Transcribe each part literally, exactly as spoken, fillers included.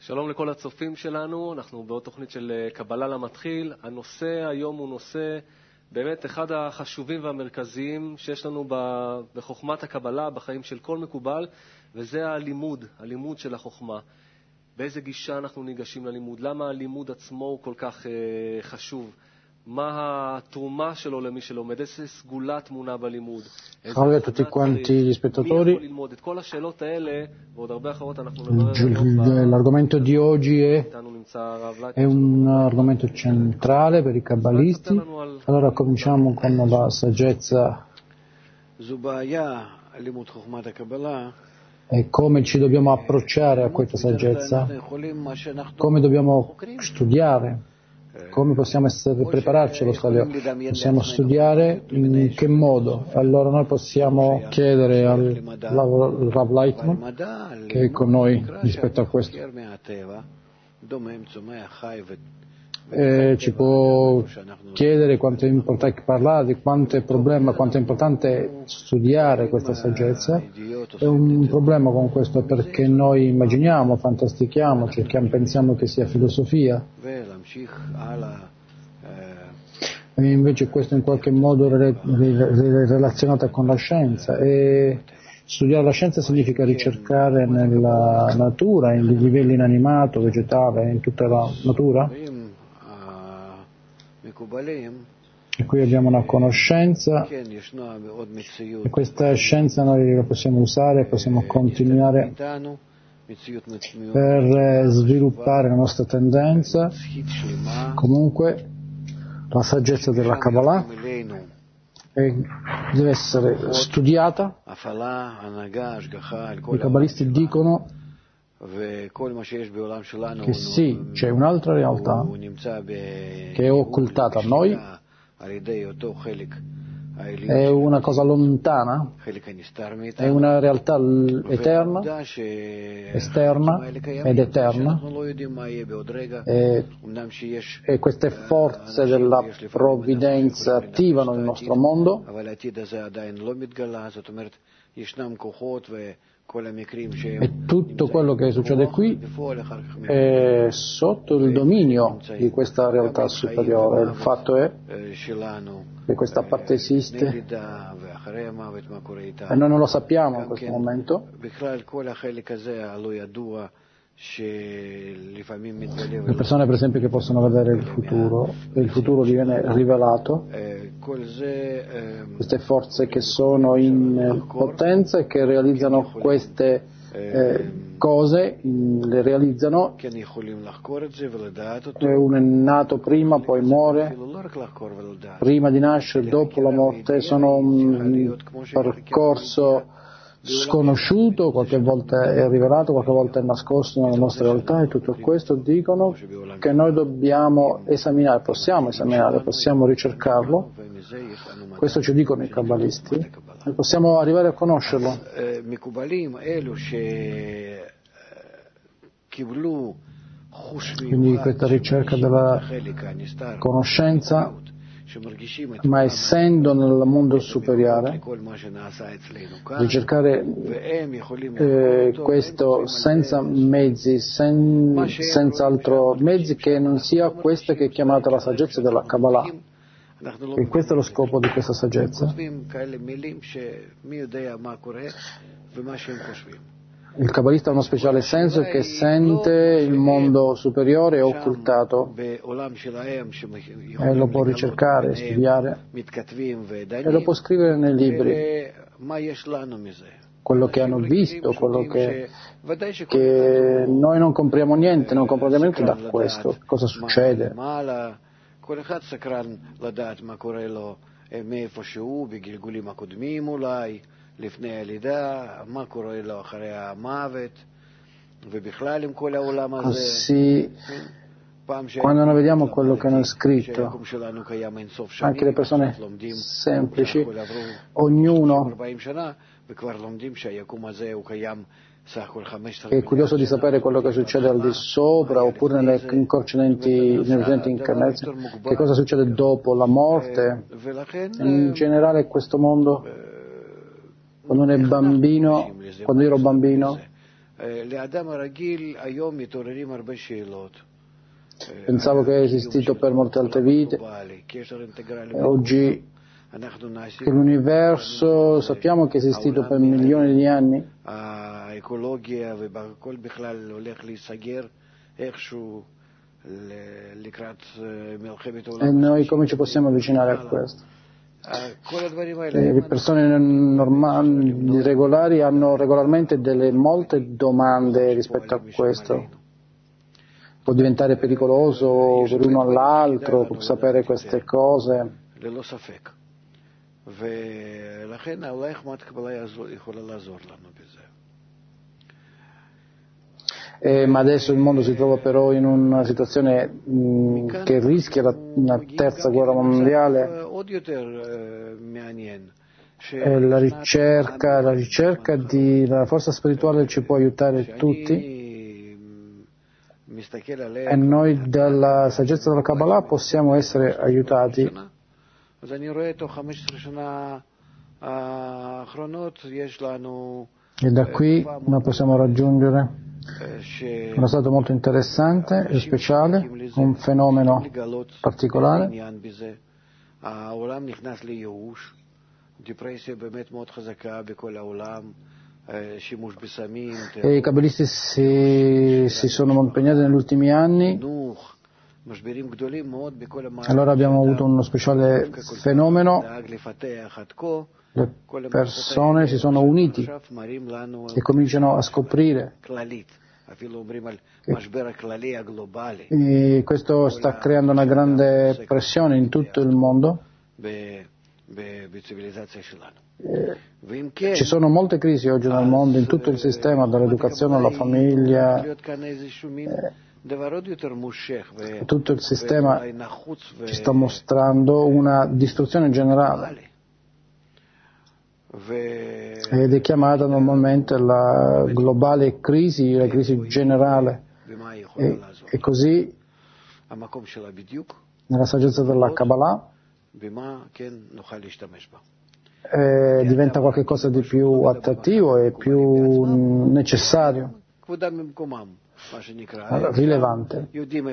שלום לכל הצופים שלנו, אנחנו בעוד תוכנית של קבלה למתחיל. הנושא היום הוא נושא באמת אחד החשובים והמרכזיים שיש לנו בחוכמת הקבלה, בחיים של כל מקובל, וזה הלימוד, הלימוד של החוכמה. באיזה גישה אנחנו ניגשים ללימוד? למה הלימוד עצמו הוא כל כך חשוב? מה התרומה שלו למי שלומד? איזה סגולה תמונה בלימוד? Salve a tutti quanti gli spettatori. את כל השאלות האלה ועוד הרבה אחרות אנחנו L'argomento di oggi è, è un argomento centrale per i kabbalisti. Allora cominciamo con la saggezza e come ci dobbiamo approcciare a questa saggezza, come dobbiamo studiare. Come possiamo essere, prepararci allo stadio? Possiamo studiare in che modo? Allora noi possiamo chiedere al Rav Leitman, che è con noi rispetto a questo, e ci può chiedere quanto è importante parlare di quanto è problema, quanto è importante studiare questa saggezza. È un problema con questo perché noi immaginiamo, fantastichiamo, cerchiamo, pensiamo che sia filosofia. E invece questo in qualche modo è relazionato con la scienza, e studiare la scienza significa ricercare nella natura, in livelli inanimato, vegetale, in tutta la natura. E qui abbiamo una conoscenza, e questa scienza noi la possiamo usare, possiamo continuare per sviluppare la nostra tendenza. Comunque la saggezza della Kabbalah deve essere studiata. I kabbalisti dicono che sì, c'è un'altra realtà che è occultata a noi, è una cosa lontana, è una realtà eterna, esterna ed eterna, e, e queste forze della provvidenza attivano il nostro mondo, e tutto quello che succede qui è sotto il dominio di questa realtà superiore. Il fatto è che questa parte esiste e noi non lo sappiamo in questo momento. Le persone per esempio che possono vedere il futuro, e il futuro viene rivelato, queste forze che sono in potenza e che realizzano queste eh, cose, le realizzano, e uno è nato prima, poi muore, prima di nascere, dopo la morte, sono un percorso sconosciuto, qualche volta è rivelato, qualche volta è nascosto nella nostra realtà, e tutto questo dicono che noi dobbiamo esaminare, possiamo esaminare, possiamo ricercarlo. Questo ci dicono i kabbalisti, e possiamo arrivare a conoscerlo. Quindi questa ricerca della conoscenza, ma essendo nel mondo superiore, ricercare eh, questo senza mezzi, sen, senza altro mezzi che non sia questa che è chiamata la saggezza della Kabbalah. E questo è lo scopo di questa saggezza. Il kabbalista ha uno speciale senso che sente il mondo superiore occultato, e lo può ricercare, studiare, e lo può scrivere nei libri, quello che hanno visto, quello che, che noi non compriamo niente, non comprendiamo niente da questo, cosa succede. לפני הלידה, מה קורה לו אחרי המוות, ובכלל עם כל העולם הזה. Così, quando noi vediamo quello che hanno scritto, anche le persone semplici, ognuno è curioso di sapere quello che succede al di sopra, oppure nelle incorcinenti, nelle recenti incarnazioni, che cosa succede dopo la morte. In generale questo mondo, quando uno è bambino, quando io ero bambino, Pensavo che è esistito per molte altre vite, e oggi che l'universo sappiamo che è esistito per milioni di anni, e noi come ci possiamo avvicinare a questo? E le persone normali, regolari, hanno regolarmente delle molte domande rispetto a questo. Può diventare pericoloso per uno all'altro sapere queste cose. Eh, ma adesso il mondo si trova però in una situazione mh, che rischia la, una terza guerra mondiale. E la ricerca, la ricerca di la forza spirituale ci può aiutare tutti, e noi dalla saggezza della Kabbalah possiamo essere aiutati. E da qui noi possiamo raggiungere uno stato molto interessante e speciale, un fenomeno particolare. E i kabbalisti si, si sono impegnati negli ultimi anni, allora abbiamo avuto uno speciale fenomeno, le persone si sono uniti e cominciano a scoprire e questo sta creando una grande pressione in tutto il mondo. Ci sono molte crisi oggi nel mondo, in tutto il sistema, dall'educazione alla famiglia, eh, tutto il sistema ci sta mostrando una distruzione generale ed è chiamata normalmente la globale crisi, la crisi generale, e, e così nella saggezza della Kabbalah Eh, diventa qualcosa di più attrattivo e più necessario, rilevante.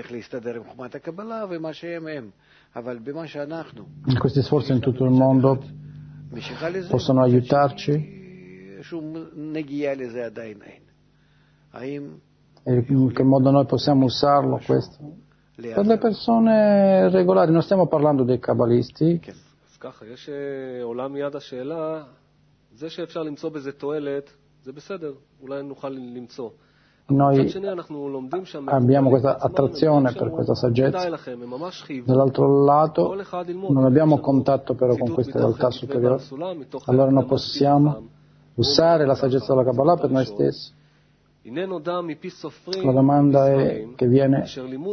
Questi sforzi in tutto il mondo possono aiutarci, e in che modo noi possiamo usarlo questo? Per le persone regolari, non stiamo parlando dei kabbalisti. ככה, יש עולם מיד השאלה, זה שאפשר למצוא בזה תועלת, זה בסדר, אולי נוכל למצוא. Noi abbiamo questa attrazione per questa saggezza, dall'altro lato non abbiamo contatto però con queste realtà superiori, allora non possiamo usare la saggezza della Kabbalah per noi stessi. La domanda è che viene,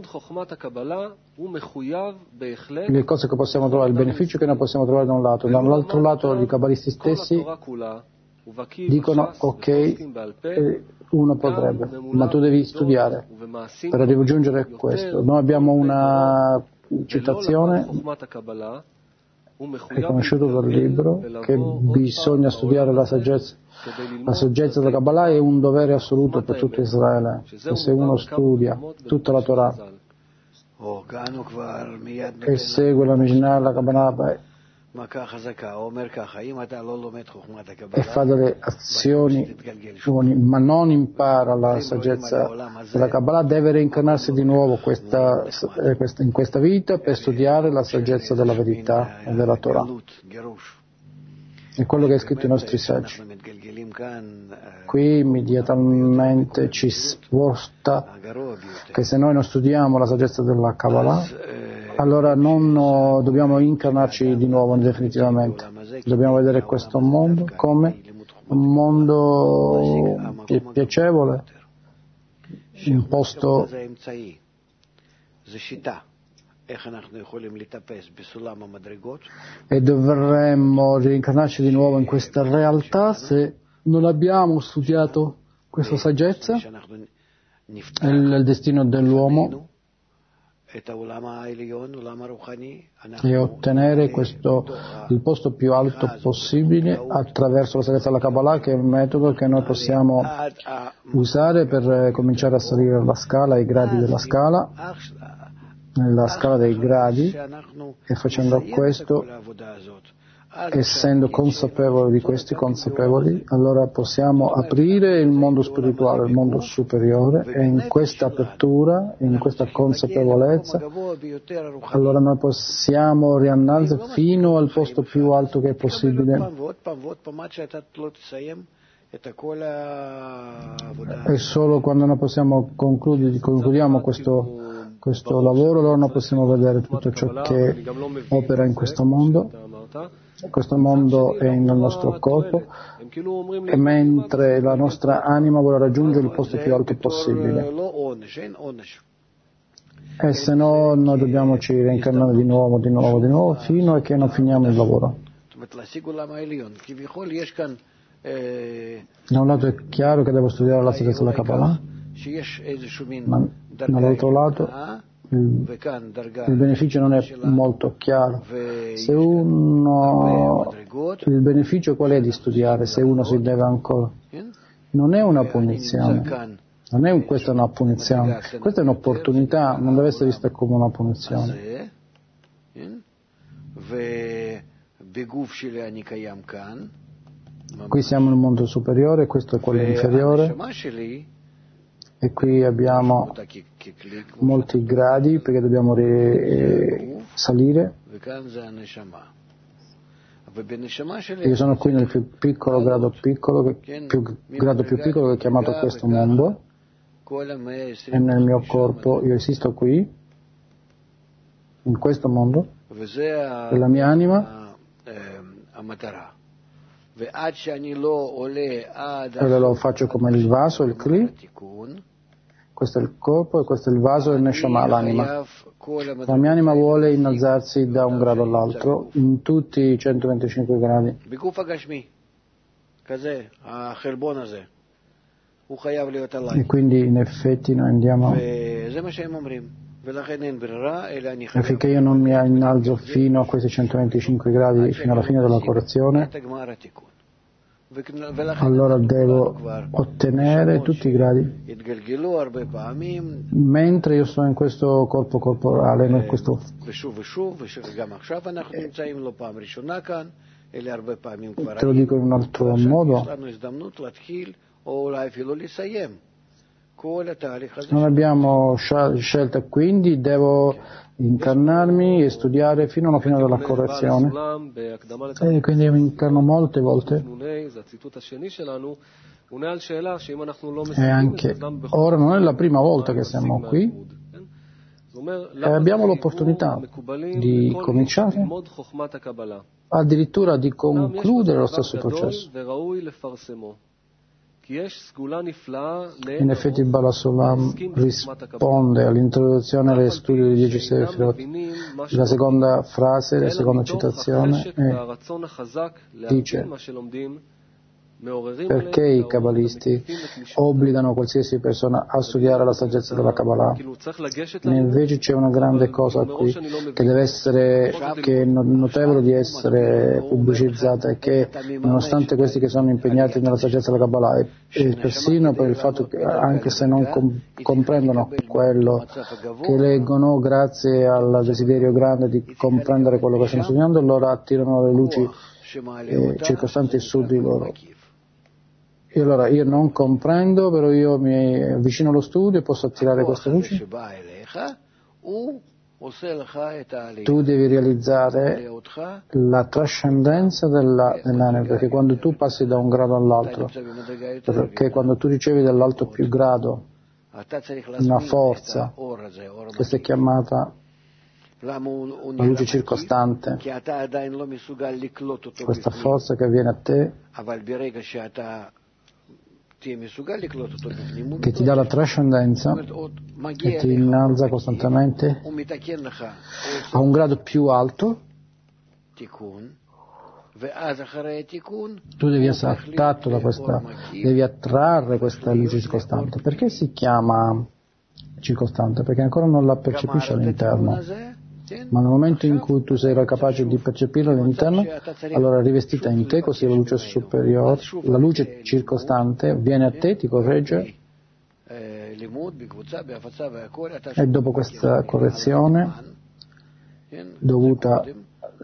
le cose che possiamo trovare, il beneficio che noi possiamo trovare da un lato, dall'altro lato i kabbalisti stessi dicono ok, uno potrebbe, ma tu devi studiare per raggiungere questo. Noi abbiamo una citazione riconosciuta dal libro che bisogna studiare la saggezza. La saggezza della Kabbalah è un dovere assoluto per tutto Israele, e se uno studia tutta la Torah e segue la Mishnah, la Kabbalah e fa delle azioni, ma non impara la saggezza della Kabbalah, deve reincarnarsi di nuovo questa, in questa vita per studiare la saggezza della verità e della Torah. È quello che è scritto nei nostri saggi. Qui immediatamente ci sposta che se noi non studiamo la saggezza della Kabbalah, allora non dobbiamo incarnarci di nuovo definitivamente. Dobbiamo vedere questo mondo come un mondo piacevole, un posto e dovremmo reincarnarci di nuovo in questa realtà se non abbiamo studiato questa saggezza, il destino dell'uomo e ottenere questo, il posto più alto possibile attraverso la saggezza della Kabbalah, che è un metodo che noi possiamo usare per cominciare a salire la scala, i gradi della scala, nella scala dei gradi, e facendo questo, essendo consapevoli di questi consapevoli, allora possiamo aprire il mondo spirituale, il mondo superiore, e in questa apertura, in questa consapevolezza, allora noi possiamo riannalzare fino al posto più alto che è possibile. E solo quando noi possiamo concludere, concludiamo questo, questo lavoro, allora noi possiamo vedere tutto ciò che opera in questo mondo. Questo mondo è nel nostro corpo, e mentre la nostra anima vuole raggiungere il posto più alto possibile. E se no noi dobbiamo ci reincarnare di nuovo, di nuovo, di nuovo, fino a che non finiamo il lavoro. Da un lato è chiaro che devo studiare la saggezza della Kabbalah, ma dall'altro lato il, il beneficio non è molto chiaro. Se uno, il beneficio qual è di studiare, se uno si deve ancora? Non è una punizione, non è questa è una punizione, questa è un'opportunità, non deve essere vista come una punizione. Qui siamo nel mondo superiore, questo è quello inferiore, e qui abbiamo molti gradi perché dobbiamo eh, salire. Io sono qui nel più piccolo grado piccolo, più, grado più piccolo che è chiamato questo mondo, e nel mio corpo io esisto qui, in questo mondo, e la mia anima, e lo faccio come il vaso, il kli. Questo è il corpo e questo è il vaso, il neshama, l'anima. La mia anima vuole innalzarsi da un grado all'altro in tutti i centoventicinque gradi. E quindi in effetti noi andiamo, affinché io non mi innalzo fino a questi centoventicinque gradi, fino alla fine della correzione, allora devo ottenere tutti i gradi. Mentre io sto in questo corpo corporale, in questo, te lo dico in un altro modo, non abbiamo scelta, quindi devo incarnarmi e studiare fino alla fine della correzione, e quindi io mi incarno molte volte, e anche ora non è la prima volta che siamo qui, e abbiamo l'opportunità di cominciare, addirittura di concludere lo stesso processo. In effetti Bala Sulam risponde all'introduzione alle studio di dieci Sefirot. La seconda frase, la seconda citazione è, dice: perché i kabbalisti obbligano qualsiasi persona a studiare la saggezza della Kabbalah? Invece c'è una grande cosa qui che deve essere, che è notevole di essere pubblicizzata, e che nonostante questi che sono impegnati nella saggezza della Kabbalah, e, e persino per il fatto che anche se non com- comprendono quello che leggono, grazie al desiderio grande di comprendere quello che stanno studiando, loro attirano le luci eh, circostanti su di loro. E allora io non comprendo, però io mi avvicino allo studio e posso attirare queste luci. Tu devi realizzare la trascendenza della, dell'anima, perché quando tu passi da un grado all'altro, perché quando tu ricevi dall'alto più grado una forza, questa è chiamata la luce circostante, questa forza che viene a te, che ti dà la trascendenza e ti innalza costantemente a un grado più alto, tu devi essere attratto da questa, devi attrarre questa luce costante. Perché si chiama circostante, perché ancora non la percepisci all'interno. Ma nel momento in cui tu sei capace di percepirla all'interno, allora rivestita in te, così la luce superiore, la luce circostante viene a te, ti corregge, e dopo questa correzione dovuta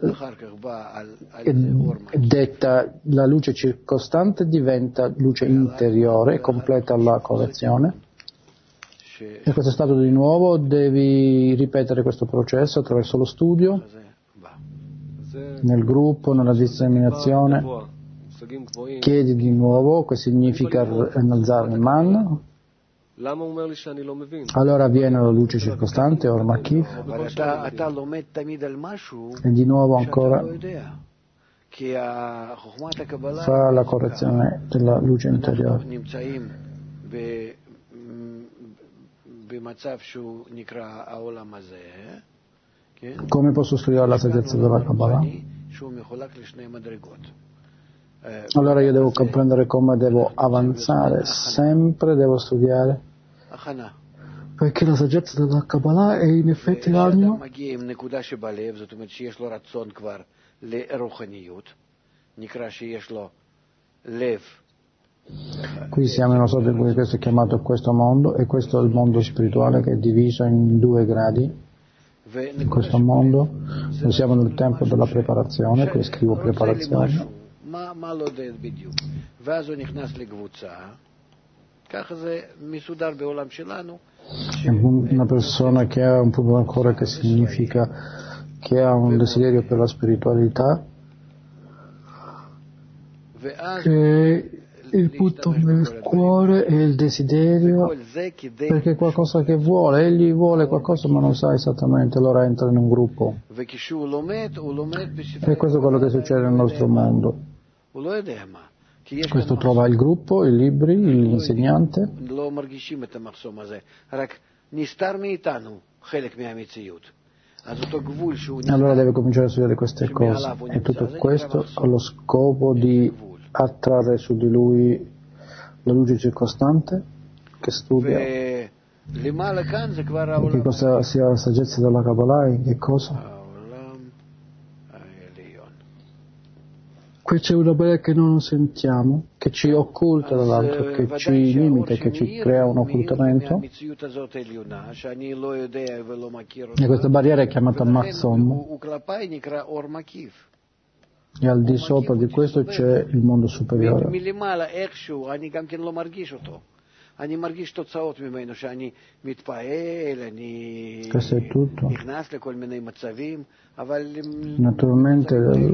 è detta, la luce circostante diventa luce interiore e completa la correzione. In questo stato di nuovo devi ripetere questo processo attraverso lo studio, nel gruppo, nella disseminazione. Chiedi di nuovo, che significa innalzare il man. Allora viene la luce circostante, or makif, e di nuovo ancora fa la correzione della luce interiore. Come posso studiare la saggezza della Kabbalah? Allora io devo comprendere come devo avanzare, sempre devo studiare, perché la saggezza della Kabbalah è in effetti l'anima. Qui siamo in una sorta in cui questo è chiamato questo mondo, e questo è il mondo spirituale che è diviso in due gradi. In questo mondo noi siamo nel tempo della preparazione, qui scrivo preparazione. Una persona che ha un puro ancora, che significa che ha un desiderio per la spiritualità, che il punto nel cuore è il desiderio, perché è qualcosa che vuole, egli vuole qualcosa ma non sa esattamente, allora entra in un gruppo. E questo è quello che succede nel nostro mondo. Questo trova il gruppo, i libri, l'insegnante. Allora deve cominciare a studiare queste cose, e tutto questo con lo scopo di attrarre su di lui la luce circostante che studia. E che cosa sia la saggezza della Kabbalah? In che cosa? Qui c'è una bella che non sentiamo, che ci occulta dall'altro, che ci limita, che ci crea un occultamento. E questa barriera è chiamata Matzom. E al di sopra di questo c'è il mondo superiore. Questo è tutto. Naturalmente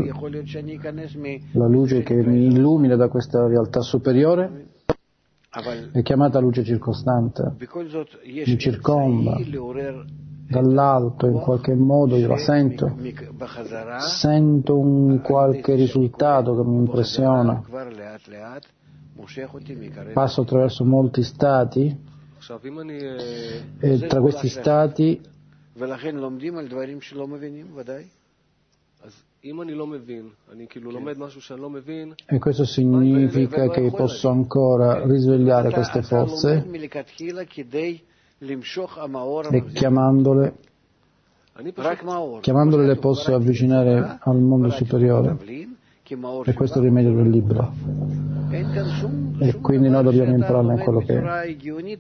la luce che mi illumina da questa realtà superiore è chiamata luce circostante, mi circonda dall'alto, in qualche modo io la sento, sento un qualche risultato che mi impressiona, passo attraverso molti stati, e tra questi stati e questo significa che posso ancora risvegliare queste forze e chiamandole, chiamandole le posso avvicinare al mondo superiore, e questo è il rimedio del libro. E quindi noi dobbiamo imparare in quello che è.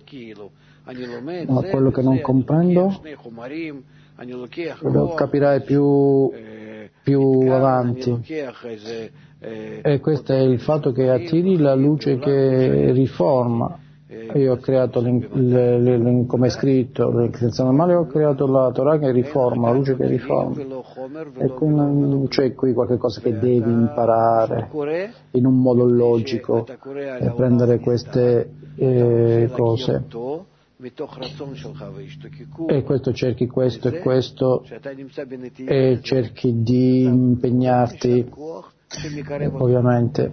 Ma quello che non comprendo lo capirai più, più avanti, e questo è il fatto che attiri la luce che riforma. Io ho creato, come è scritto, l'inclinazione normale, ho creato la Torah che riforma, la luce che riforma, e qui non c'è qui qualche cosa che devi imparare in un modo logico e prendere queste eh, cose, e questo cerchi questo e questo, e cerchi di impegnarti, ovviamente.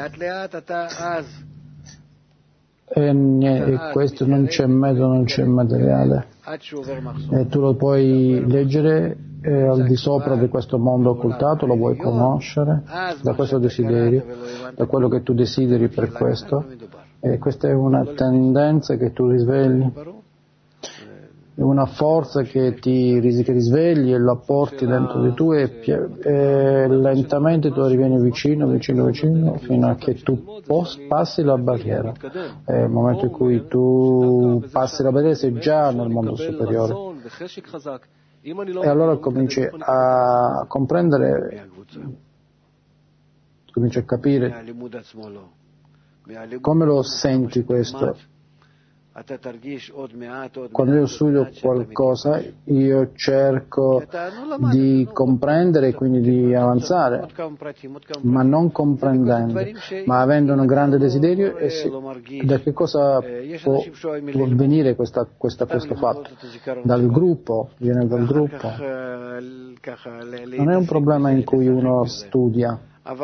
E, e questo non c'è mezzo, non c'è materiale, e tu lo puoi leggere, e al di sopra di questo mondo occultato lo vuoi conoscere da questo desiderio, da quello che tu desideri per questo, e questa è una tendenza che tu risvegli, una forza che ti che risvegli e la porti dentro di tu e, e lentamente tu rivieni vicino, vicino, vicino fino a che tu pos, passi la barriera. E il momento in cui tu passi la barriera sei già nel mondo superiore. E allora cominci a comprendere, cominci a capire come lo senti questo. Quando io studio qualcosa, io cerco di comprendere e quindi di avanzare, ma non comprendendo, ma avendo un grande desiderio. E si, da che cosa può, può venire questa, questa, questo fatto? Dal gruppo, viene dal gruppo. Non è un problema in cui uno studia.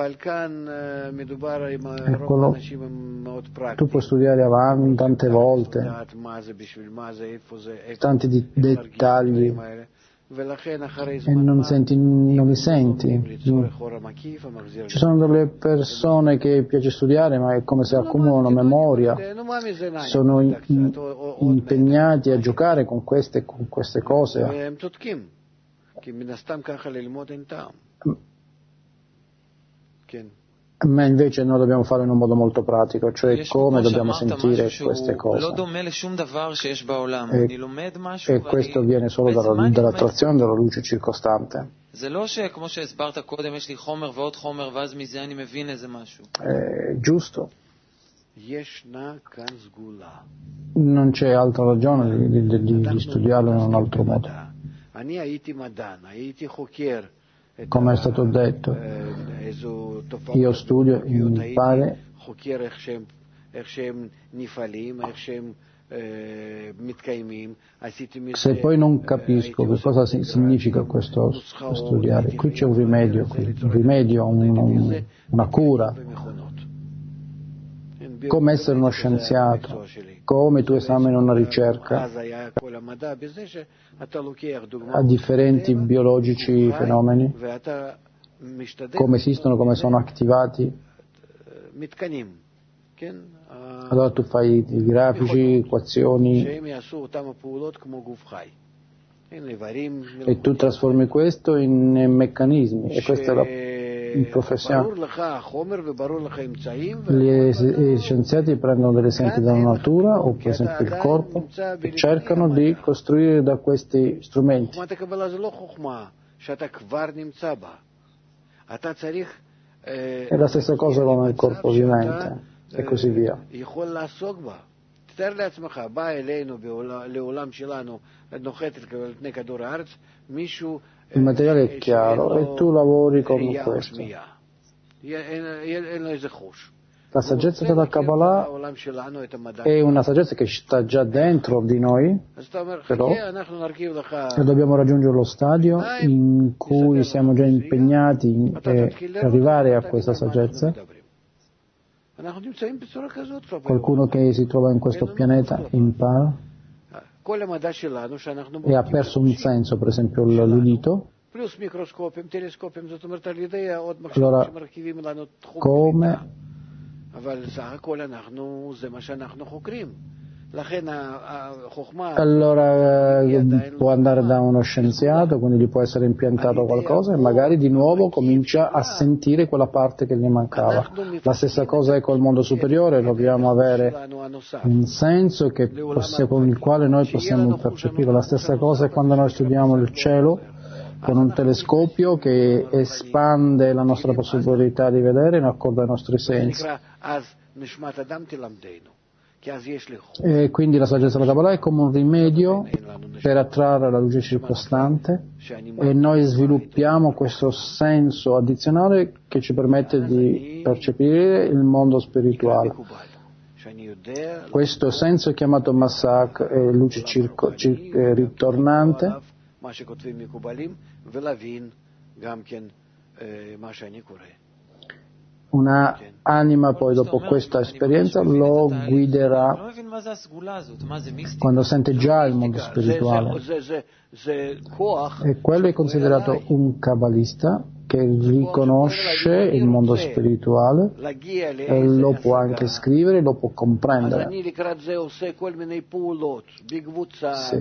Eccolo. Tu puoi studiare avanti tante volte, tanti di dettagli, e non, senti, non li senti. Ci sono delle persone che piace studiare, ma è come se accumulano memoria, sono in, impegnati a giocare con queste, con queste cose. Ma invece noi dobbiamo farlo in un modo molto pratico, cioè come dobbiamo sentire queste cose. E, e questo avviene solo dalla, dall'attrazione della luce circostante. È giusto. Non c'è altra ragione di, di, di, di studiarlo in un altro modo. Come è stato detto, io studio, imparo, se poi non capisco che cosa significa questo studiare, qui c'è un rimedio, qui, un rimedio, un, un, una cura, come essere uno scienziato, come tu esamini una ricerca a differenti biologici fenomeni, come esistono, come sono attivati. Allora tu fai i grafici, equazioni e tu trasformi questo in meccanismi, e questa è la professione. Gli scienziati prendono degli esempi dalla natura o per esempio il corpo e cercano di costruire da questi strumenti. È la stessa cosa con il corpo vivente e così via. Il materiale è chiaro e tu lavori con questo. La saggezza della Kabbalah è una saggezza che sta già dentro di noi, però e dobbiamo raggiungere lo stadio in cui siamo già impegnati per arrivare a questa saggezza. Qualcuno che si trova in questo pianeta impara e ha perso un senso, per esempio l'udito. Allora, come allora può andare da uno scienziato, quindi gli può essere impiantato qualcosa e magari di nuovo comincia a sentire quella parte che gli mancava. La stessa cosa è col mondo superiore, dobbiamo avere un senso che possa, con il quale noi possiamo percepire. La stessa cosa è quando noi studiamo il cielo con un telescopio che espande la nostra possibilità di vedere in accordo ai nostri sensi. E quindi la saggezza della Kabbalah è come un rimedio per attrarre la luce circostante e noi sviluppiamo questo senso addizionale che ci permette di percepire il mondo spirituale. Questo senso è chiamato Masak, è luce circo, cir- è ritornante, una anima poi dopo questa esperienza lo guiderà quando sente già il mondo spirituale, e quello è considerato un kabbalista che riconosce il mondo spirituale, e lo può anche scrivere, lo può comprendere. Sì.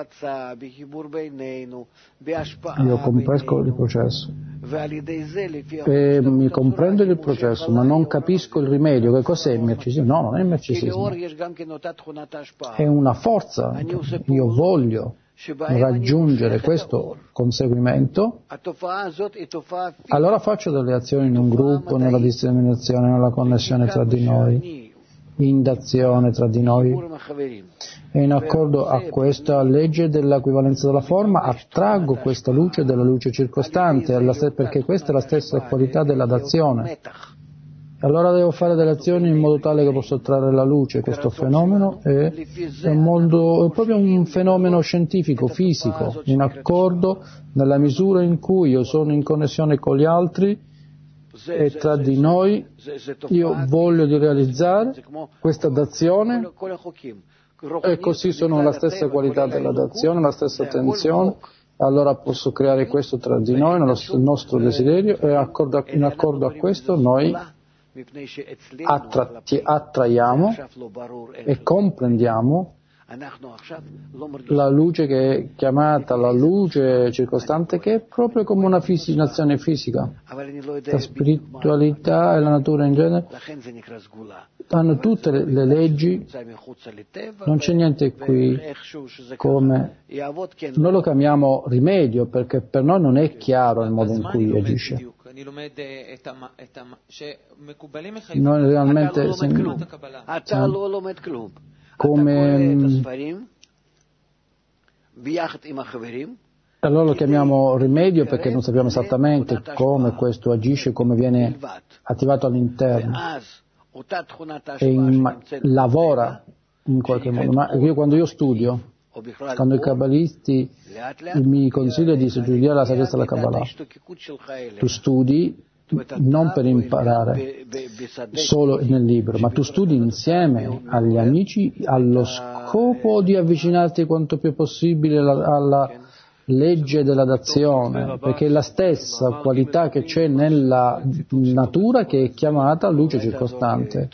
Io comprendo il processo e mi comprendo il processo, ma non capisco il rimedio. Che cos'è il mircesismo? No, non è il mircesismo, è una forza. Io voglio raggiungere questo conseguimento, allora faccio delle azioni in un gruppo, nella disseminazione, nella connessione tra di noi, in d'azione tra di noi, e in accordo a questa legge dell'equivalenza della forma attraggo questa luce della luce circostante, perché questa è la stessa qualità della d'azione. Allora devo fare delle azioni in modo tale che posso trarre la luce. Questo fenomeno è, è, un mondo, è proprio un fenomeno scientifico, fisico, in accordo nella misura in cui io sono in connessione con gli altri e tra di noi. Io voglio di realizzare questa dazione e così sono la stessa qualità della dazione, la stessa attenzione. Allora posso creare questo tra di noi, nello nostro desiderio, e accordo, in accordo a questo noi Attratti, attraiamo e comprendiamo la luce che è chiamata la luce circostante, che è proprio come una nazione fisica. La spiritualità e la natura in genere hanno tutte le, le leggi, non c'è niente qui come... Noi lo chiamiamo rimedio perché per noi non è chiaro il modo in cui agisce. Noi realmente siamo come... Allora lo chiamiamo rimedio perché non sappiamo esattamente come questo agisce, come viene attivato all'interno e in, lavora in qualche modo. Ma io quando io studio, quando i kabbalisti mi consigliano di studiare la saggezza della Kabbalah, tu studi non per imparare solo nel libro, ma tu studi insieme agli amici allo scopo di avvicinarti quanto più possibile alla, alla legge della dazione, perché è la stessa qualità che c'è nella natura che è chiamata luce circostante.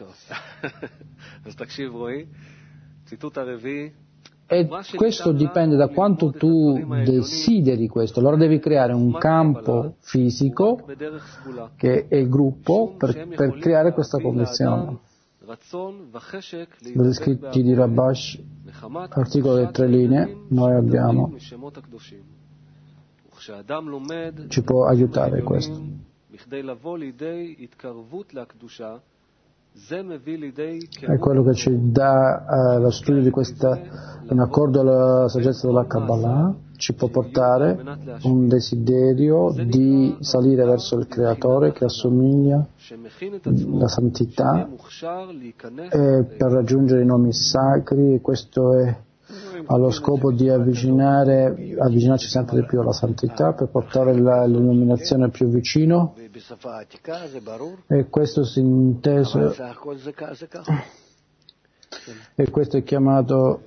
E questo dipende da quanto tu desideri questo. Allora devi creare un campo fisico, che è il gruppo, per, per creare questa condizione. Dagli scritti di Rabash, articolo delle tre linee, noi abbiamo, ci può aiutare questo. È quello che ci dà uh, lo studio di questa, in accordo alla saggezza della Kabbalah, ci può portare un desiderio di salire verso il Creatore che assomiglia la santità, e per raggiungere i nomi sacri, e questo è allo scopo di avvicinare, avvicinarci sempre di più alla santità, per portare la, l'illuminazione più vicino, e questo si inteso, e questo è chiamato,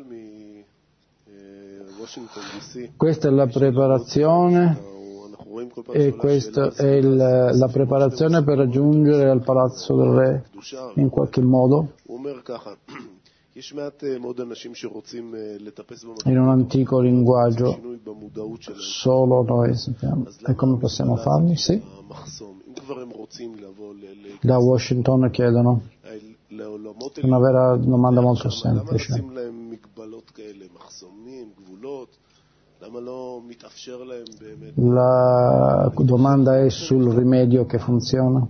questa è la preparazione, e questa è il, la preparazione per raggiungere il palazzo del re in qualche modo. In un antico linguaggio solo noi sappiamo. E come possiamo farlo? Sì. Da Washington chiedono una vera domanda molto semplice. La domanda è sul rimedio che funziona.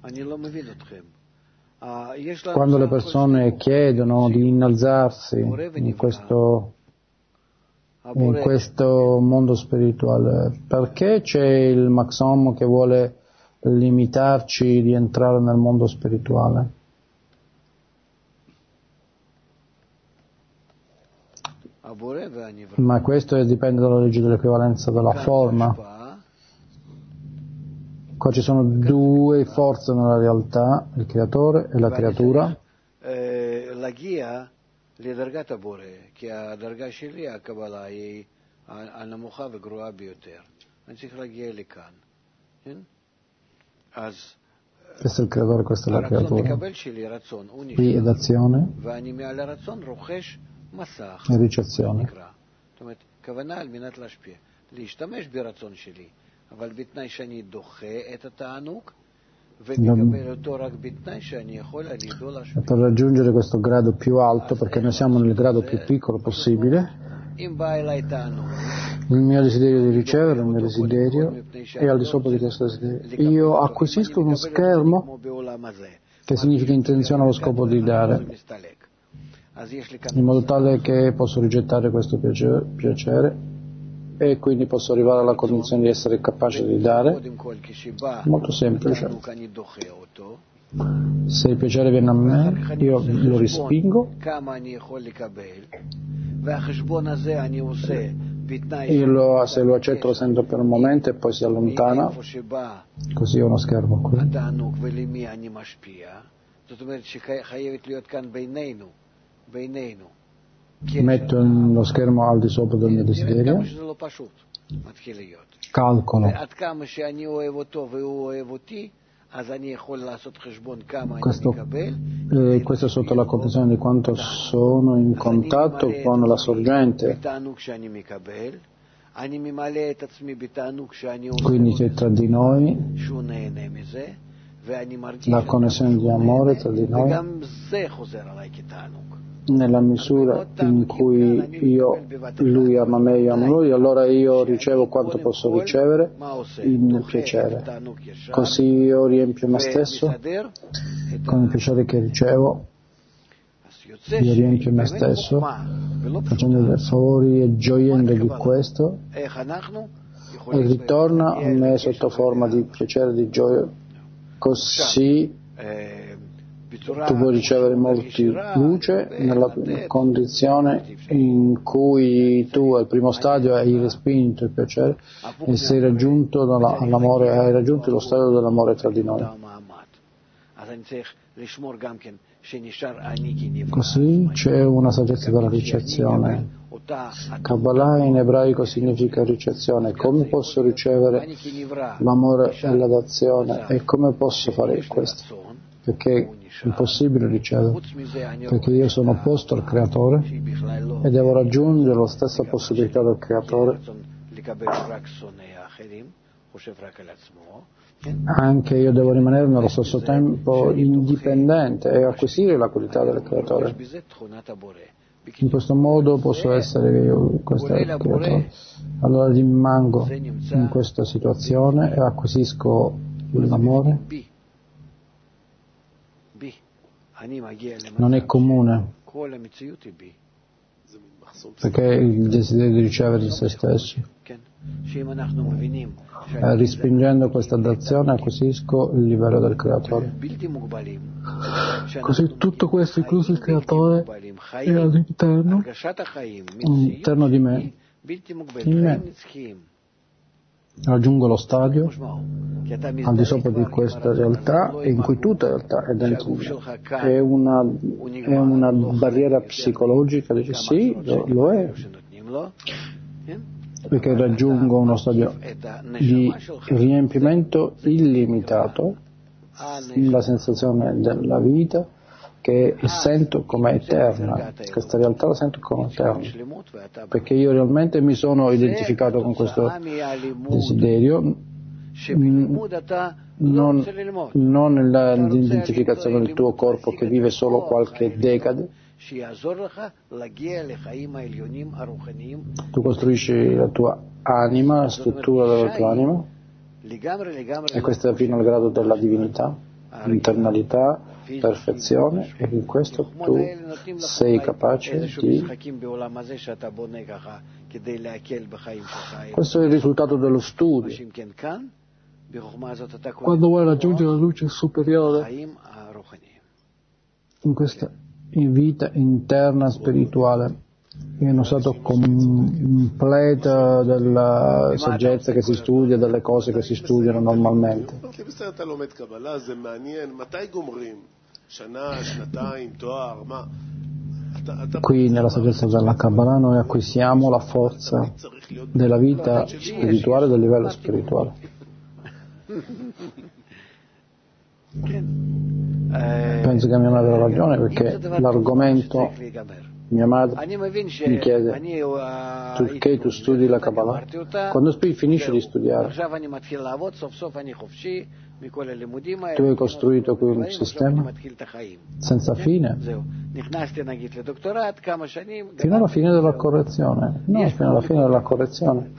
Quando le persone chiedono di innalzarsi in questo, in questo mondo spirituale, perché c'è il Maxom che vuole limitarci di entrare nel mondo spirituale? Ma questo dipende dalla legge dell'equivalenza della forma. Qua ci sono due forze nella realtà, il creatore e la creatura. להגיע לדרגת הבורא, כי הדרגה שלי, הקבלה, היא הנמוכה וגרועה ביותר. אני צריך להגיע לכאן. Questo è il creatore, questa è la creatura. Qui è d'azione e ricezione. Per raggiungere questo grado più alto, perché noi siamo nel grado più piccolo possibile, il mio desiderio di ricevere, il mio desiderio è al di sopra di questo desiderio. Io acquisisco uno schermo, che significa intenzione allo scopo di dare, in modo tale che posso rigettare questo piacere, piacere e quindi posso arrivare alla condizione di essere capace di dare. Molto semplice. Se il piacere viene a me, io lo respingo, io lo, se lo accetto lo sento per un momento e poi si allontana, così ho uno schermo qui. Metto lo schermo al di sopra del mio desiderio, calcolo questo, eh, questo è sotto la condizione di quanto sono in contatto con la sorgente, quindi c'è tra di noi la connessione di amore tra di noi. Nella misura in cui io, lui ama me, io amo lui, allora io ricevo quanto posso ricevere in piacere. Così io riempio me stesso con il piacere che ricevo, io riempio me stesso facendo favori e gioiendo di questo, e ritorna a me sotto forma di piacere, di gioia. Così tu puoi ricevere molti luce nella condizione in cui tu al primo stadio hai respinto il piacere e sei raggiunto dall'amore, hai raggiunto lo stadio dell'amore tra di noi. Così c'è una saggezza della ricezione. Kabbalah in ebraico significa ricezione. Come posso ricevere l'amore e la dazione? E come posso fare questo? Perché è impossibile ricevere, perché io sono opposto al creatore e devo raggiungere la stessa possibilità del creatore. Anche io devo rimanere nello stesso tempo indipendente e acquisire la qualità del creatore. In questo modo posso essere io, questo è il creatore. Allora rimango in questa situazione e acquisisco l'amore. Non è comune, perché il desiderio di ricevere di se stessi. Eh, respingendo questa dazione acquisisco il livello del creatore. Così tutto questo, incluso il creatore, è all'interno, all'interno di me, in me. Raggiungo lo stadio al di sopra di questa realtà in cui tutta realtà è dentro di me. È una, è una barriera psicologica, dice sì, lo, lo è, perché raggiungo uno stadio di riempimento illimitato, la sensazione della vita che sento come eterna, questa realtà la sento come eterna, perché io realmente mi sono identificato con questo desiderio, non, non l'identificazione del tuo corpo che vive solo qualche decade. Tu costruisci la tua anima, la struttura della tua anima, e questo è fino al grado della divinità, internalità, perfezione, e in questo tu sei capace di... Questo è il risultato dello studio. Quando vuoi raggiungere la luce superiore in questa in vita interna spirituale, in uno stato completo della saggezza che si studia, delle cose che si studiano normalmente. Qui nella saggezza della Kabbalah noi acquisiamo la forza della vita spirituale, del livello spirituale. Penso che mia madre ha ragione, perché l'argomento, mia madre mi chiede: perché tu studi la Kabbalah? Quando finisci di studiare, tu hai costruito qui un sistema senza fine, fino alla fine della correzione. No, fino alla fine della correzione.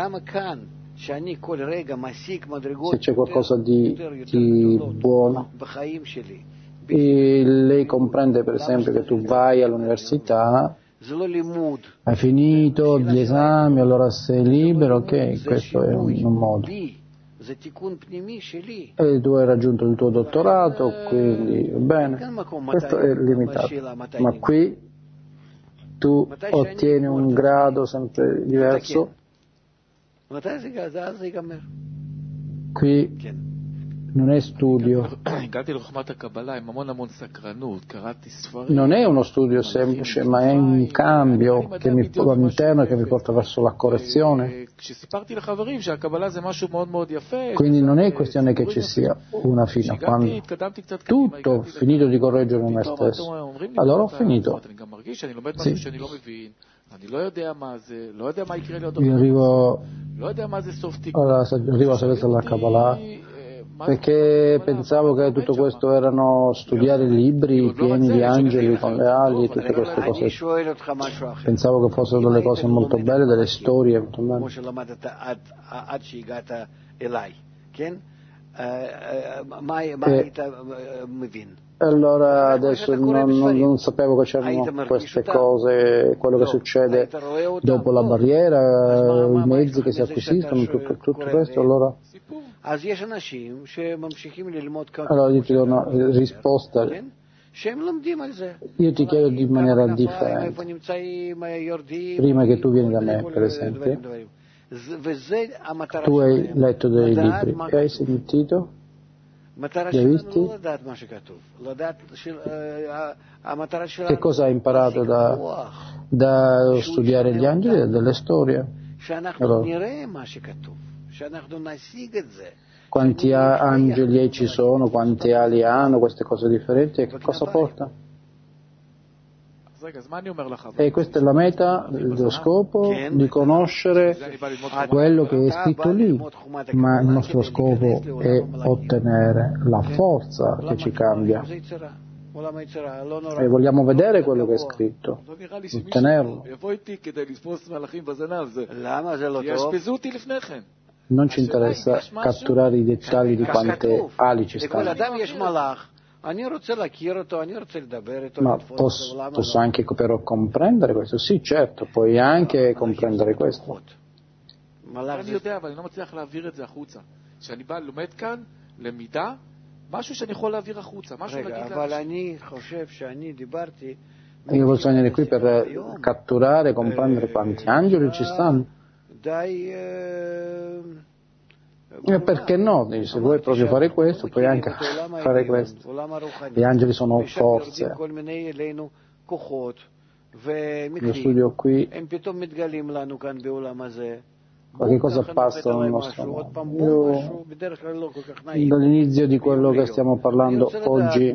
Se c'è qualcosa di, di buono, e lei comprende per esempio che tu vai all'università, hai finito gli esami, allora sei libero, ok, questo è un, un modo. E tu hai raggiunto il tuo dottorato, quindi bene, questo è limitato. Ma qui tu ottieni un grado sempre diverso. Qui non è studio, non è uno studio semplice, ma è un cambio che mi, all'interno che mi porta verso la correzione. Quindi non è questione che ci sia una fine. Quando tutto finito di correggere me stesso, allora ho finito. Sì. Io arrivo alla, arrivo a sapere la Kabbalah perché pensavo che tutto questo erano studiare libri pieni di angeli con le ali e tutte queste cose. Pensavo che fossero delle cose molto belle, delle storie molto belle. E allora adesso non, non, non sapevo che c'erano queste cose, quello che succede dopo la barriera, i mezzi che si acquisiscono, tutto, tutto questo, allora... Allora io ti do una risposta, io ti chiedo di maniera differente, prima che tu vieni da me per esempio, tu hai letto dei libri, che hai sentito? Li hai visti? Che cosa hai imparato da, da studiare gli angeli e delle storie? Allora, quanti angeli ci sono, quanti ali hanno, queste cose differenti, e che cosa porta? E questa è la meta, lo scopo di conoscere quello che è scritto lì, ma il nostro scopo è ottenere la forza che ci cambia e vogliamo vedere quello che è scritto, ottenerlo. Non ci interessa catturare i dettagli di quante ali ci stanno. Ma posso, posso anche però comprendere questo? Sì, certo, puoi anche comprendere questo. Io posso venire qui per catturare, comprendere quanti angeli ci stanno. E perché no? Se vuoi proprio fare questo, puoi anche fare questo. Gli angeli sono forze. Io studio qui. Qualche cosa passa nel nostro mondo. Io, dall'inizio di quello che stiamo parlando oggi,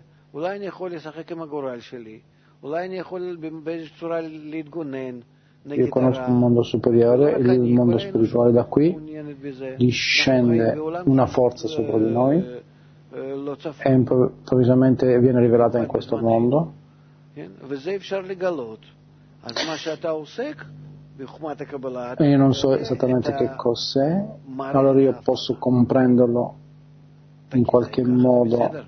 io conosco un mondo superiore, il mondo spirituale. Da qui discende una forza sopra di noi e improvvisamente viene rivelata in questo mondo. E io non so esattamente che cos'è, allora io posso comprenderlo in qualche modo.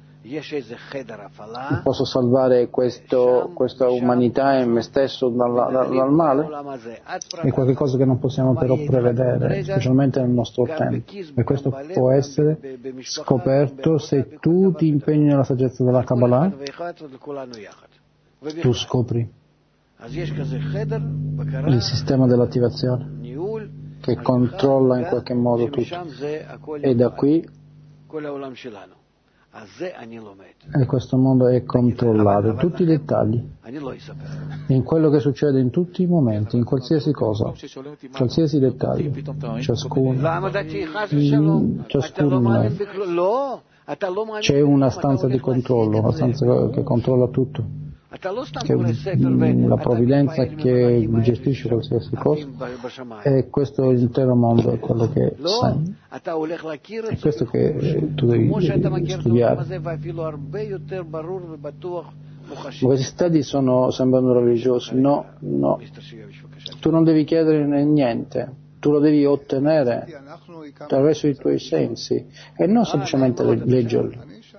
Posso salvare questo, questa umanità e me stesso dal, dal, dal male? È qualcosa che non possiamo però prevedere, specialmente nel nostro tempo. E questo può essere scoperto se tu ti impegni nella saggezza della Kabbalah, tu scopri il sistema dell'attivazione che controlla in qualche modo tutto. E da qui E questo mondo è controllato, tutti i dettagli, in quello che succede in tutti i momenti, in qualsiasi cosa, qualsiasi dettaglio, ciascuno, ciascuno di noi. C'è una stanza di controllo, una stanza che controlla tutto, che la provvidenza che gestisce qualsiasi cosa, e questo l'intero mondo è quello che sai. È questo che tu devi studiare. Questi stadi sono, sembrano religiosi. No, no. Tu non devi chiedere niente, tu lo devi ottenere attraverso i tuoi sensi e non semplicemente leggerlo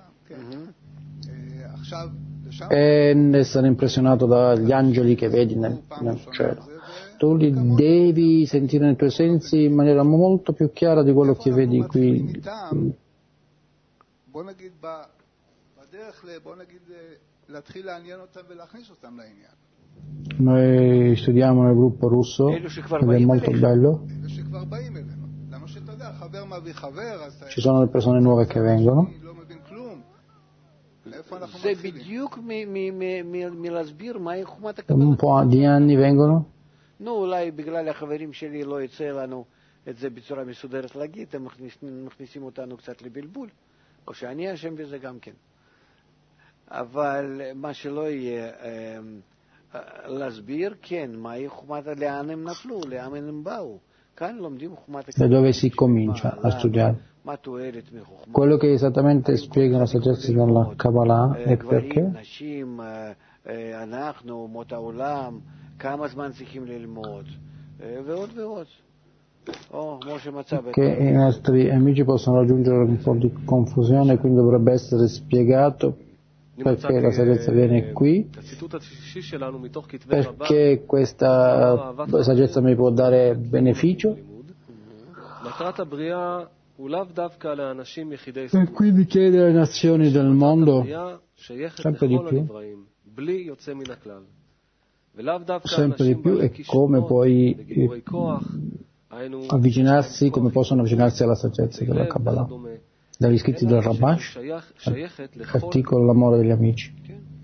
e essere impressionato dagli angeli che vedi nel, nel cielo. Tu li devi sentire nei tuoi sensi in maniera molto più chiara di quello che vedi qui. Noi studiamo nel gruppo russo ed è molto bello. Ci sono le persone nuove che vengono. Un po' di anni vengono. נו, אולי בגלל החברים שלי לא יצא לנו את זה בצורה מסודרת להגיד, הם מכניסים אותנו קצת לבלבול, או שאני אשם בזה גם כן. אבל מה שלא יהיה, להסביר, כן, מהי חוכמת, לאן הם נפלו, לאן הם באו. כאן לומדים חוכמת Da dove si comincia a studiare. מה תועלת מחוכמה. Quello che esattamente spiega la saggezza della Kabbalah è perché נשים, אנחנו, מות העולם, כמה זמן צריכים ללמוד, ועוד ועוד. che i nostri amici possono raggiungere un po' di confusione, quindi dovrebbe essere spiegato perché la saggezza viene qui, perché questa saggezza mi può dare beneficio, e quindi chiede alle nazioni del mondo sempre di più, sempre di più, e come puoi avvicinarsi, come possono avvicinarsi alla saggezza della Kabbalah. Dagli scritti del Rabash, articolo l'amore degli amici,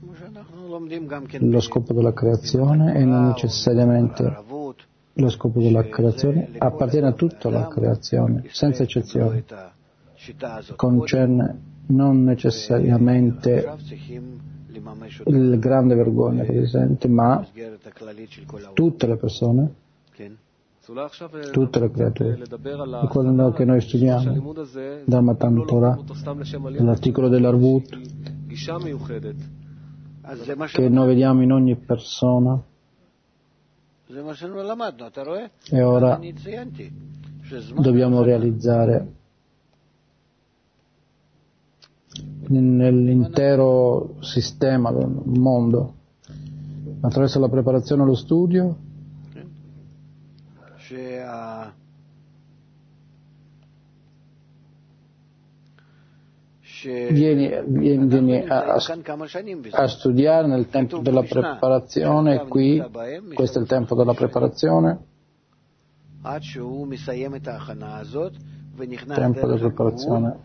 lo scopo della creazione, e non necessariamente lo scopo della creazione appartiene a tutta la creazione, senza eccezione, concerne non necessariamente il grande vergogna che si sente, ma tutte le persone, tutte le creature. E quello che noi studiamo da Matan Torah, l'articolo dell'Arvut, che noi vediamo in ogni persona, e ora dobbiamo realizzare nell'intero sistema del mondo attraverso la preparazione allo studio, vieni, vieni, vieni a, a studiare nel tempo della preparazione. Qui questo è il tempo della preparazione, tempo della preparazione.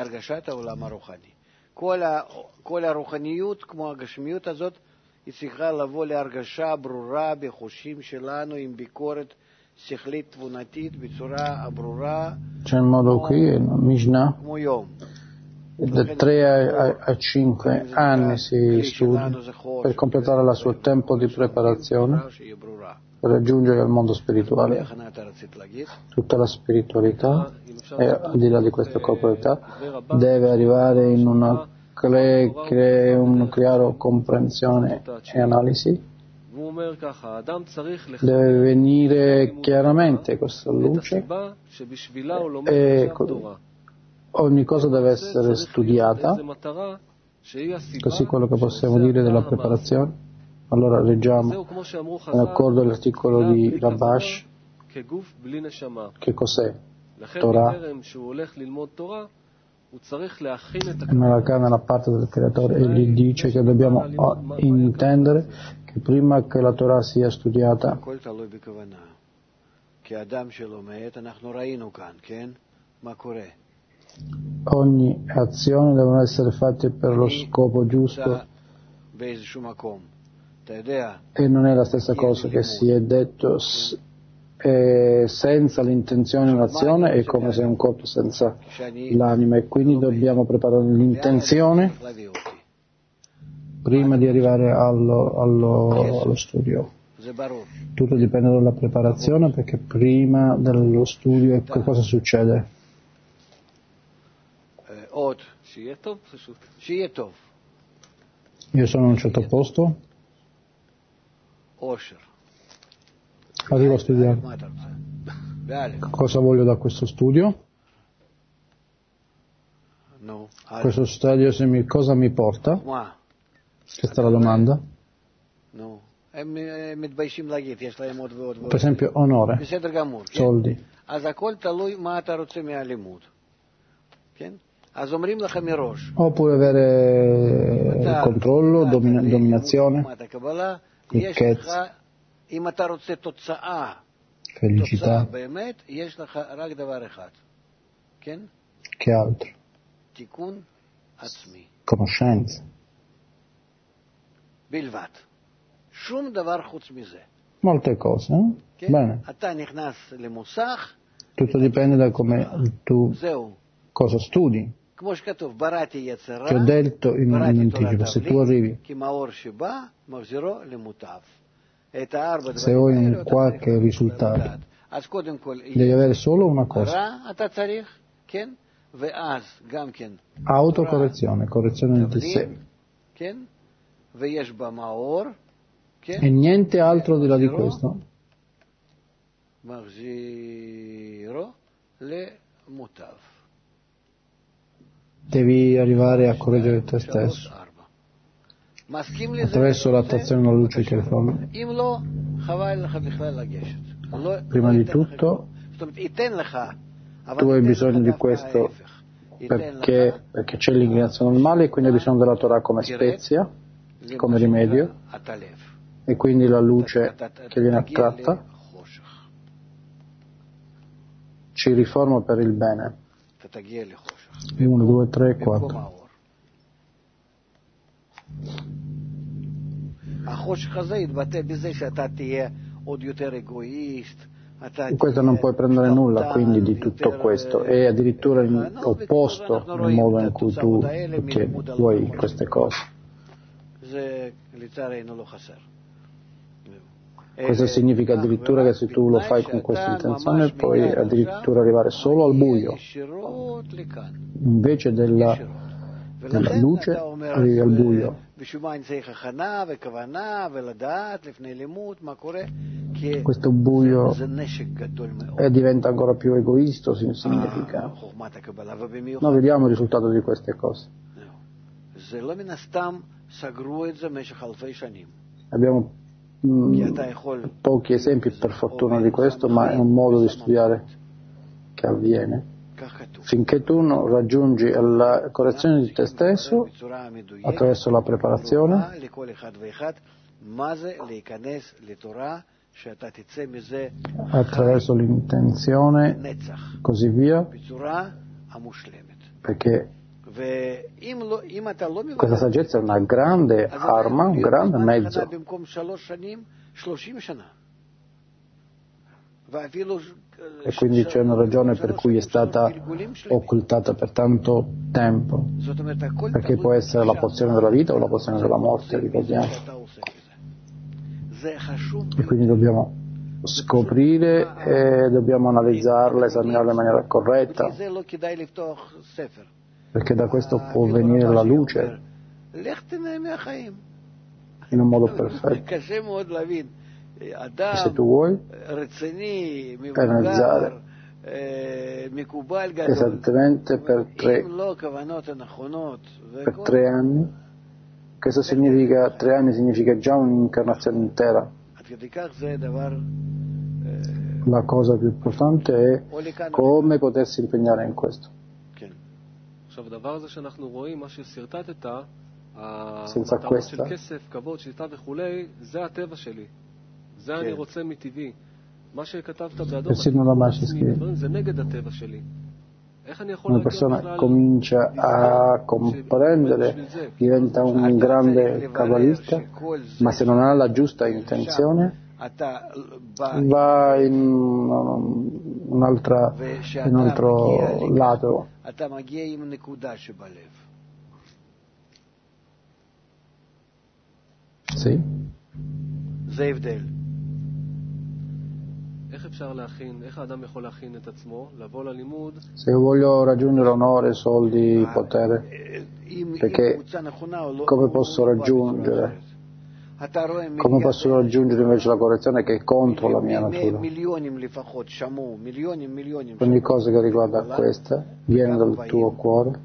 כל הרוחניות כמו הגשמיות הזאת היא צריכה לבוא להרגשה ברורה בחושים שלנו עם ביקורת שכלית תבונתית בצורה הברורה. C'è il modo qui, Mishnah, da tre a cinque anni si studia per completare il suo tempo di preparazione per raggiungere il mondo spirituale, tutta la spiritualità, e al di là di questa corporalità deve arrivare in una cre- cre- un chiaro comprensione e analisi, deve venire chiaramente questa luce, e ogni cosa deve essere studiata, così quello che possiamo dire della preparazione. Allora leggiamo in accordo all'articolo di Rabash che cos'è Torah. Nella, nella parte del creatore, e gli dice che dobbiamo intendere che prima che la Torah sia studiata, ogni azione devono essere fatte per lo scopo giusto e non è la stessa cosa che si è detto eh, senza l'intenzione un'azione è come se un corpo senza l'anima, e quindi dobbiamo preparare l'intenzione prima di arrivare allo, allo, allo studio. Tutto dipende dalla preparazione, perché prima dello studio che cosa succede? Io sono in un certo posto, arrivo a studiare. Cosa voglio da questo studio? Questo studio se mi, cosa mi porta? Questa è la domanda. Per esempio onore, soldi. Oppure avere il controllo, domina, dominazione, ricchezza, felicità. Che altro? Conoscenza. Molte cose, eh? Bene. Tutto dipende da come tu cosa studi. Ti ho detto in, in anticipo, se tu arrivi, se vuoi un qualche risultato, devi avere solo una cosa: autocorrezione, correzione di sé, e niente altro di là di questo. Devi arrivare a correggere te stesso attraverso l'attrazione alla luce che forma. Prima di tutto tu hai bisogno di questo perché, perché c'è l'inclinazione al male, e quindi hai bisogno della Torah come spezia, come rimedio, e quindi la luce che viene attratta ci riforma per il bene. uno, due, tre, quattro. Questo non puoi prendere nulla quindi di tutto questo, è addirittura opposto il modo in cui tu ottieni, vuoi queste cose. Questo significa addirittura che se tu lo fai con questa intenzione puoi addirittura arrivare solo al buio, invece della, della luce arrivi al buio. Questo buio e diventa ancora più egoista, significa. Noi vediamo il risultato di queste cose. Abbiamo mh, pochi esempi per fortuna di questo, ma è un modo di studiare che avviene. Finché tu non raggiungi la correzione di te stesso attraverso la preparazione, attraverso l'intenzione, così via, perché questa saggezza è una grande arma, un grande mezzo. E quindi c'è una ragione per cui è stata occultata per tanto tempo, perché può essere la pozione della vita o la pozione della morte, ricordiamo. E quindi dobbiamo scoprire e dobbiamo analizzarla, esaminarla in maniera corretta, perché da questo può venire la luce in un modo perfetto. E se tu vuoi analizzare esattamente per tre, per tre anni, questo significa, tre anni significa già un'incarnazione intera. La cosa più importante è come potersi impegnare in questo. Senza questa persino la Masha scrive una persona comincia a comprendere, diventa un grande kabbalista, ma se non ha la giusta intenzione va in un, altra, in un altro lato. Sì. Se io voglio raggiungere onore, soldi, potere, perché come posso raggiungere? Come posso raggiungere invece la correzione che è contro la mia natura? Ogni cosa che riguarda questa viene dal tuo cuore,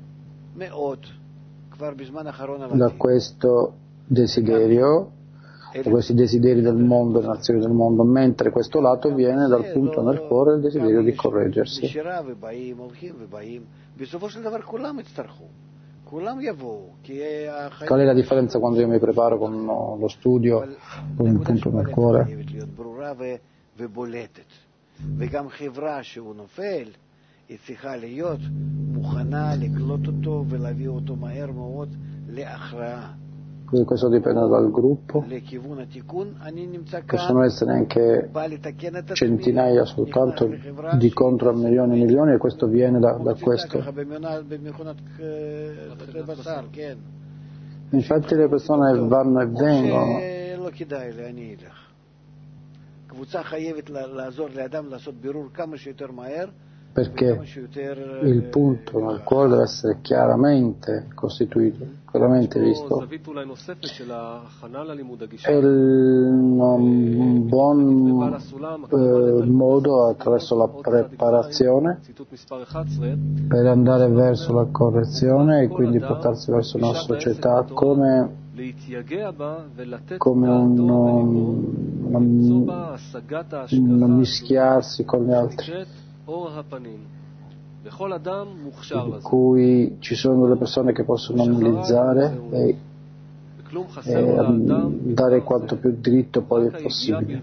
da questo desiderio, da questi desideri del mondo, le nazioni del mondo, mentre questo lato viene dal punto nel cuore il desiderio di correggersi. Qual è la differenza quando io mi preparo con lo studio, con il punto nel cuore? Quindi questo dipende dal gruppo, possono essere anche centinaia soltanto, di contro a milioni e milioni, e questo viene da, da questo. Infatti le persone vanno e vengono. Perché il punto nel cuore deve essere chiaramente costituito, chiaramente visto. È un buon eh, modo attraverso la preparazione per andare verso la correzione e quindi portarsi verso una società come come un non, non mischiarsi con gli altri, in cui ci sono delle persone che possono analizzare e, e dare quanto più dritto poi è possibile.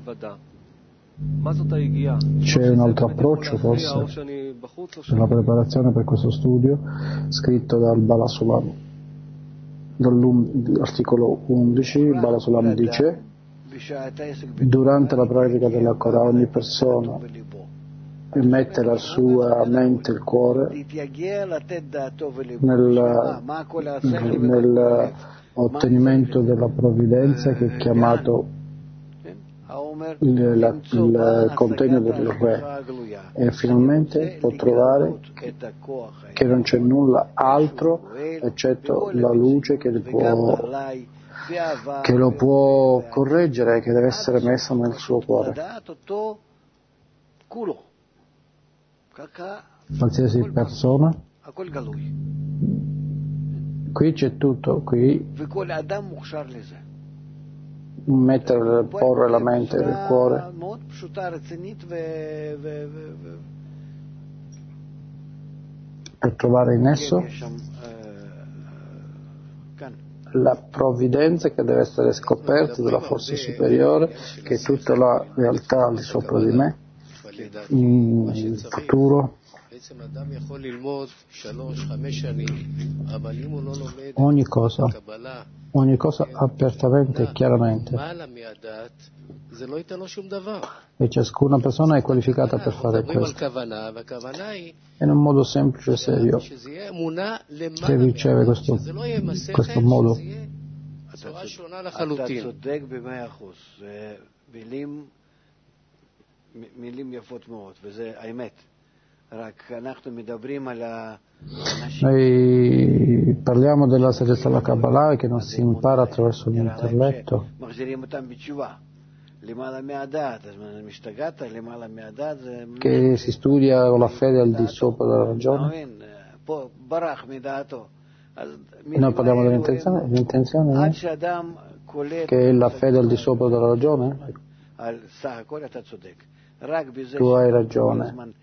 C'è un altro approccio forse nella preparazione per questo studio scritto dal Bala Sulam. Dall'articolo undici Bala Sulam dice: durante la pratica della Korah ogni persona mette la sua mente e il cuore nel, nel ottenimento della provvidenza, che è chiamato il, la, il contegno del re, e finalmente può trovare che non c'è nulla altro eccetto la luce che, può, che lo può correggere, che deve essere messa nel suo cuore. Qualsiasi persona, qui c'è tutto, qui mettere, porre la mente e il cuore per trovare in esso la provvidenza che deve essere scoperta dalla forza superiore, che è tutta la realtà al di sopra di me, in futuro. Ogni cosa, ogni cosa apertamente e chiaramente, e ciascuna persona è qualificata per fare questo, in un modo semplice e serio, che riceve questo, questo modo. Noi parliamo della saggezza della Kabbalah che non si impara attraverso l'intelletto, che si studia con la fede al di sopra della ragione. Noi parliamo dell'intenzione, l'intenzione no? Che è la fede al di sopra della ragione. Tu hai ragione.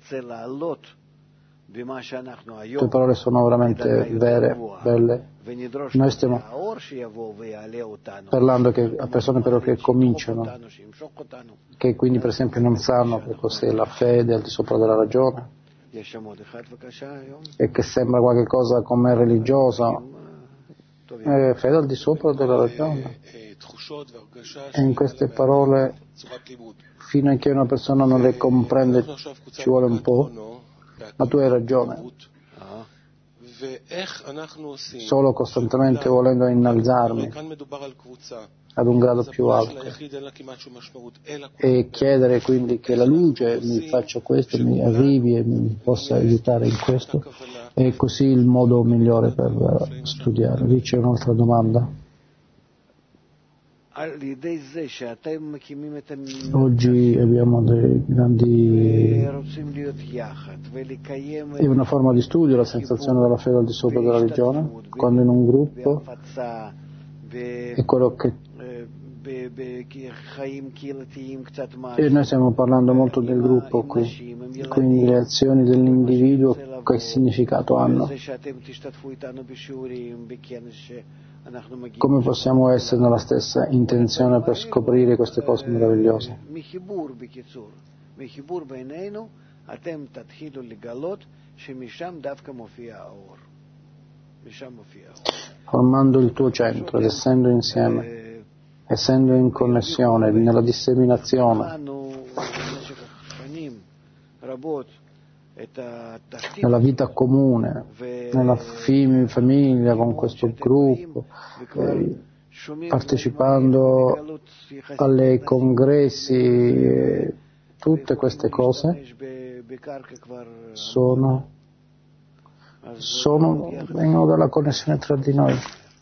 Le tue parole sono veramente vere, belle. Noi stiamo parlando che a persone però che cominciano, che quindi per esempio non sanno che cos'è la fede al di sopra della ragione, e che sembra qualche cosa come religiosa, è fede al di sopra della ragione. E in queste parole, fino a che una persona non le comprende, ci vuole un po', ma tu hai ragione. Solo costantemente volendo innalzarmi ad un grado più alto e chiedere quindi che la luce mi faccia questo, mi arrivi e mi possa aiutare in questo, è così il modo migliore per studiare. Lì c'è un'altra domanda. Oggi abbiamo dei grandi... è una forma di studio, la sensazione della fede al di sopra della religione, quando in un gruppo è quello che... e noi stiamo parlando molto del gruppo qui, quindi le azioni dell'individuo che significato hanno. Come possiamo essere nella stessa intenzione per scoprire queste cose meravigliose? Formando il tuo centro ed essendo insieme, essendo in connessione, nella disseminazione, nella vita comune, nella famiglia, con questo gruppo, eh, partecipando alle congressi, eh, tutte queste cose sono, sono, vengono dalla connessione tra di noi,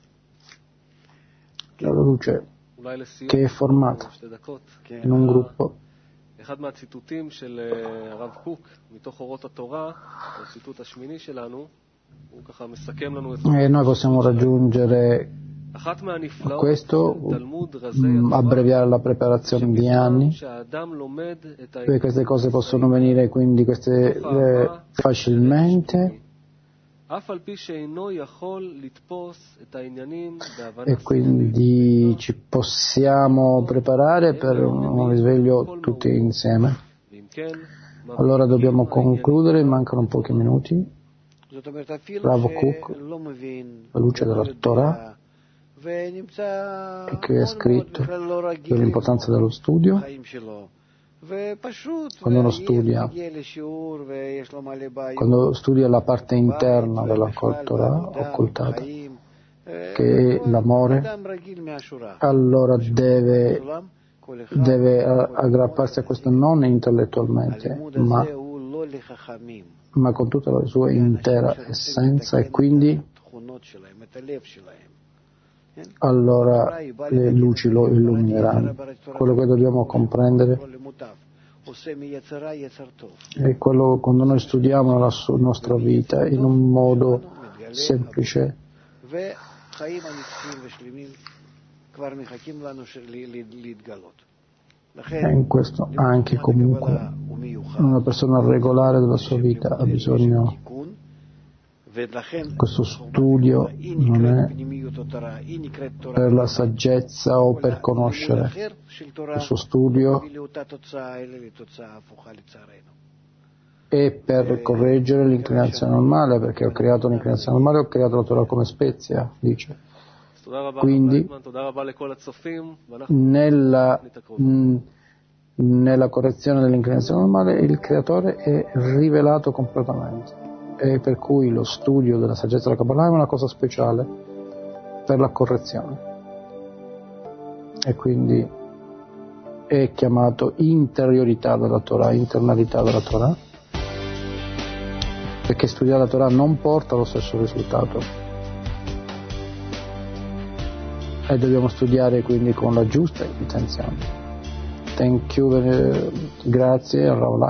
la luce che è formata in un gruppo. אחד מהציטוטים של הרב קוק מתוך אורות התורה, הציטוט השמיני שלנו, הוא ככה מסכם לנו את זה. E noi possiamo raggiungere questo, abbreviare la preparazione di anni, e queste cose possono venire quindi queste eh, facilmente. E quindi ci possiamo preparare per un risveglio tutti insieme. Allora dobbiamo concludere, mancano pochi minuti. Rav Kook, la luce della Torah, che ha scritto dell'importanza dello studio. Quando uno studia, quando studia la parte interna della Torah occultata, che è l'amore, allora deve, deve aggrapparsi a questo non intellettualmente, ma, ma con tutta la sua intera essenza, e quindi allora le luci lo illumineranno. Quello che dobbiamo comprendere è quello, quando noi studiamo la nostra vita in un modo semplice, e in questo anche comunque una persona regolare della sua vita ha bisogno. Questo studio non è per la saggezza o per conoscere. Questo studio è per correggere l'inclinazione normale, perché ho creato l'inclinazione normale, ho creato la Torah come spezia, dice. Quindi nella, nella correzione dell'inclinazione normale il creatore è rivelato completamente. E per cui lo studio della saggezza della Kabbalah è una cosa speciale per la correzione, e quindi è chiamato interiorità della Torah, internalità della Torah, perché studiare la Torah non porta allo stesso risultato, e dobbiamo studiare quindi con la giusta intenzione. Thank you, grazie.